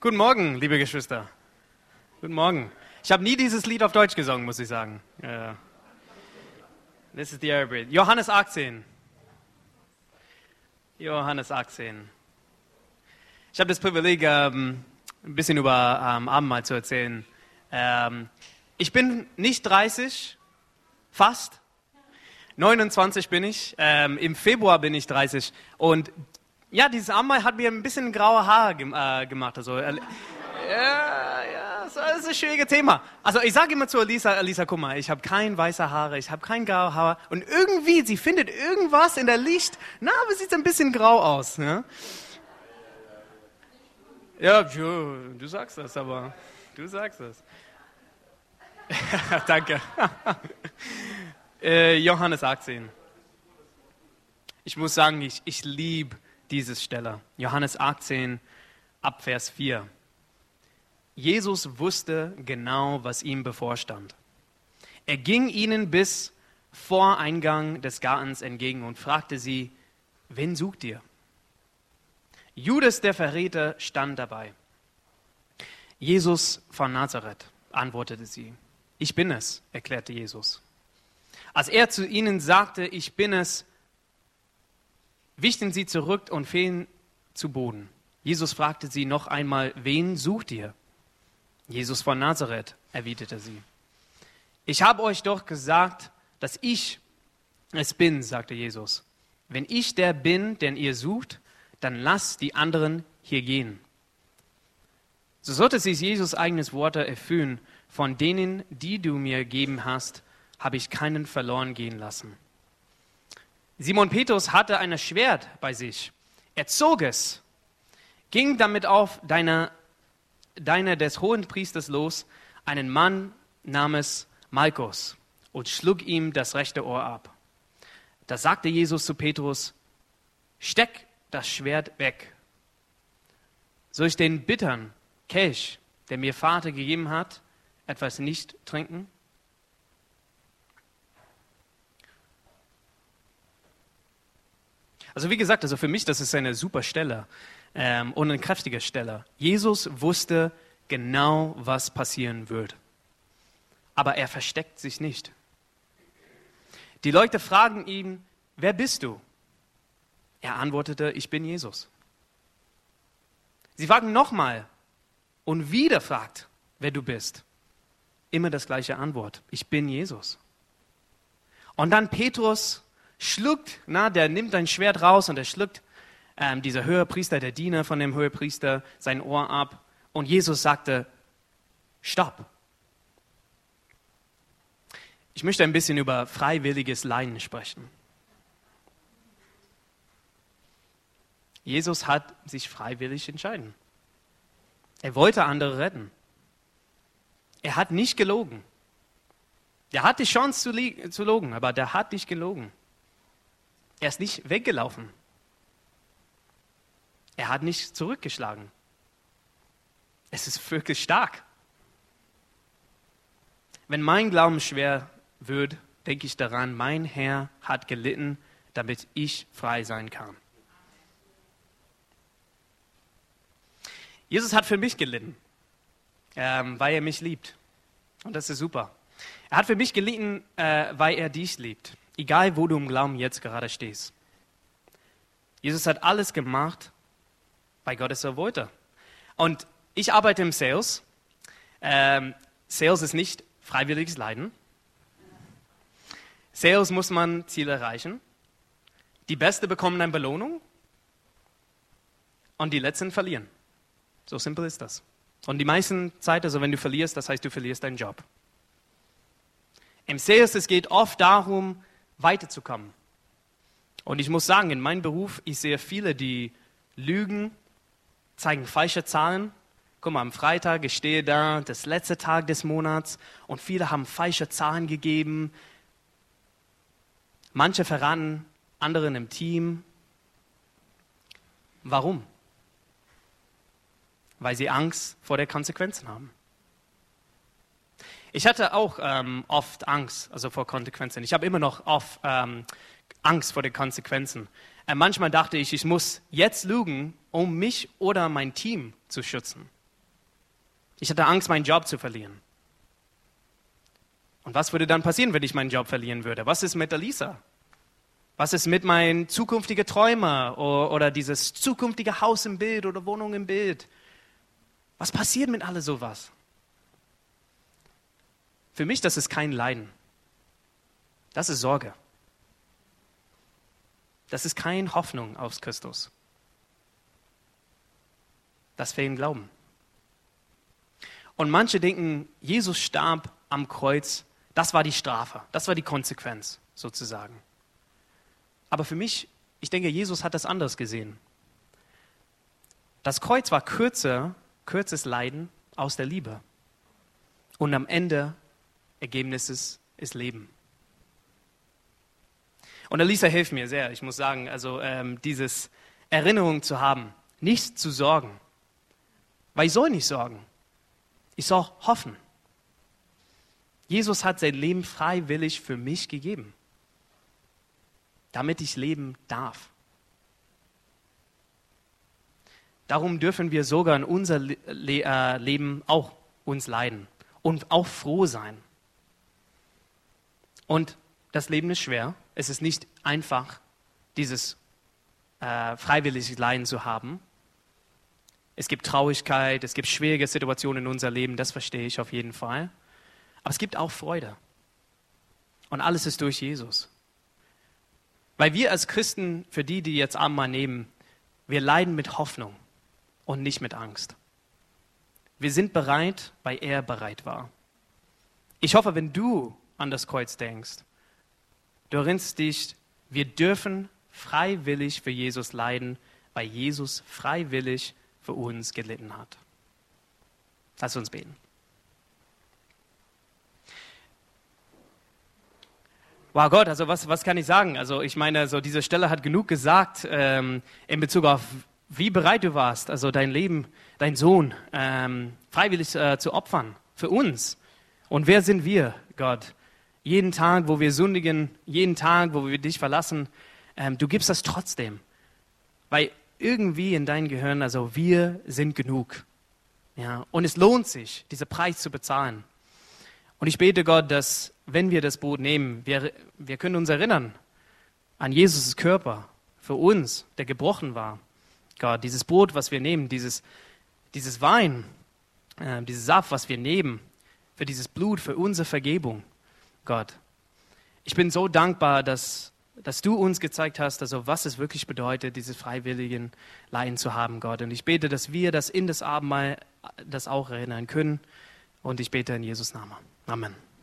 Guten Morgen, liebe Geschwister. Guten Morgen. Ich habe nie dieses Lied auf Deutsch gesungen, muss ich sagen. This is the Arabic. Johannes 18. Johannes 18. Ich habe das Privileg, ein bisschen über Abendmahl zu erzählen. Ich bin nicht 30, fast. 29 bin ich. Im Februar bin ich 30. Und ja, dieses Abendmahl hat mir ein bisschen graue Haare gemacht. Also, das ist ein schwieriges Thema. Also ich sage immer zu Elisa, guck mal, ich habe keine weiße Haare, ich habe kein graue Haare. Und irgendwie, sie findet irgendwas in der Licht, aber es sieht ein bisschen grau aus. Ja, du sagst das, aber du sagst das. Danke. Johannes 18. Ich muss sagen, ich liebe diese Stelle. Johannes 18, ab Vers 4. Jesus wusste genau, was ihm bevorstand. Er ging ihnen bis vor Eingang des Gartens entgegen und fragte sie, wen sucht ihr? Judas, der Verräter, stand dabei. Jesus von Nazareth, antwortete sie. Ich bin es, erklärte Jesus. Als er zu ihnen sagte, ich bin es, wichen sie zurück und fielen zu Boden. Jesus fragte sie noch einmal, wen sucht ihr? Jesus von Nazareth, erwiderte sie. Ich habe euch doch gesagt, dass ich es bin, sagte Jesus. Wenn ich der bin, den ihr sucht, dann lasst die anderen hier gehen. So sollte sich Jesus eigenes Worte erfüllen. Von denen, die du mir gegeben hast, habe ich keinen verloren gehen lassen. Simon Petrus hatte ein Schwert bei sich. Er zog es, ging damit auf deine des Hohenpriesters los, einen Mann namens Malchus, und schlug ihm das rechte Ohr ab. Da sagte Jesus zu Petrus, steck das Schwert weg. Soll ich den bittern Kelch, der mir Vater gegeben hat, etwas nicht trinken? Also wie gesagt, für mich, das ist eine super Stelle und eine kräftige Stelle. Jesus wusste genau, was passieren wird. Aber er versteckt sich nicht. Die Leute fragen ihn, wer bist du? Er antwortete, ich bin Jesus. Sie fragen nochmal und wieder fragt, wer du bist. Immer das gleiche Antwort, ich bin Jesus. Und dann Petrus schluckt, der nimmt ein Schwert raus und er schluckt dieser Hohepriester, der Diener von dem Hohepriester, sein Ohr ab. Und Jesus sagte, stopp. Ich möchte ein bisschen über freiwilliges Leiden sprechen. Jesus hat sich freiwillig entschieden. Er wollte andere retten. Er hat nicht gelogen. Der hat die Chance zu logen, aber der hat nicht gelogen. Er ist nicht weggelaufen. Er hat nicht zurückgeschlagen. Es ist wirklich stark. Wenn mein Glauben schwer wird, denke ich daran, mein Herr hat gelitten, damit ich frei sein kann. Jesus hat für mich gelitten, weil er mich liebt. Und das ist super. Er hat für mich gelitten, weil er dich liebt. Egal, wo du im Glauben jetzt gerade stehst. Jesus hat alles gemacht, weil Gott es so wollte. Und ich arbeite im Sales. Sales ist nicht freiwilliges Leiden. Sales muss man Ziele erreichen. Die Besten bekommen eine Belohnung und die Letzten verlieren. So simpel ist das. Und die meisten Zeit, wenn du verlierst, das heißt, du verlierst deinen Job. Im Sales, es geht oft darum, weiterzukommen. Und ich muss sagen, in meinem Beruf, ich sehe viele, die lügen, zeigen falsche Zahlen. Guck mal, am Freitag, ich stehe da, das letzte Tag des Monats, und viele haben falsche Zahlen gegeben. Manche verraten anderen im Team. Warum? Weil sie Angst vor den Konsequenzen haben. Ich hatte auch oft Angst, vor Konsequenzen. Ich habe immer noch oft Angst vor den Konsequenzen. Manchmal dachte ich muss jetzt lügen, um mich oder mein Team zu schützen. Ich hatte Angst, meinen Job zu verlieren. Und was würde dann passieren, wenn ich meinen Job verlieren würde? Was ist mit Elisa? Was ist mit meinen zukünftigen Träumen oder dieses zukünftige Haus im Bild oder Wohnung im Bild? Was passiert mit all sowas? Für mich, das ist kein Leiden. Das ist Sorge. Das ist keine Hoffnung auf Christus. Das fehlt Glauben. Und manche denken, Jesus starb am Kreuz, das war die Strafe, das war die Konsequenz sozusagen. Aber für mich, ich denke, Jesus hat das anders gesehen. Das Kreuz war kurzes Leiden aus der Liebe. Und am Ende, Ergebnis ist Leben. Und Elisa hilft mir sehr, ich muss sagen, also dieses Erinnerung zu haben, nicht zu sorgen. Weil ich soll nicht sorgen. Ich soll hoffen. Jesus hat sein Leben freiwillig für mich gegeben, damit ich leben darf. Darum dürfen wir sogar in unser Leben auch uns leiden und auch froh sein. Und das Leben ist schwer. Es ist nicht einfach, dieses freiwillige Leiden zu haben. Es gibt Traurigkeit, es gibt schwierige Situationen in unser Leben, das verstehe ich auf jeden Fall. Aber es gibt auch Freude. Und alles ist durch Jesus. Weil wir als Christen, für die jetzt Abendmahl nehmen, wir leiden mit Hoffnung und nicht mit Angst. Wir sind bereit, weil er bereit war. Ich hoffe, wenn du an das Kreuz denkst, du erinnerst dich, wir dürfen freiwillig für Jesus leiden, weil Jesus freiwillig für uns gelitten hat. Lass uns beten. Wow Gott, also was kann ich sagen? Also ich meine, so diese Stelle hat genug gesagt in Bezug auf, wie bereit du warst, also dein Leben, dein Sohn freiwillig zu opfern für uns. Und wer sind wir, Gott? Jeden Tag, wo wir sündigen, jeden Tag, wo wir dich verlassen, du gibst das trotzdem. Weil irgendwie in deinem Gehirn, also wir sind genug. Ja? Und es lohnt sich, diesen Preis zu bezahlen. Und ich bete Gott, dass wenn wir das Brot nehmen, wir können uns erinnern an Jesus' Körper für uns, der gebrochen war. Gott, dieses Brot, was wir nehmen, dieses Wein, dieses Saft, was wir nehmen, für dieses Blut, für unsere Vergebung. Gott, ich bin so dankbar, dass du uns gezeigt hast, also was es wirklich bedeutet, dieses freiwilligen Leiden zu haben, Gott. Und ich bete, dass wir das in das Abendmahl das auch erinnern können. Und ich bete in Jesus' Namen. Amen.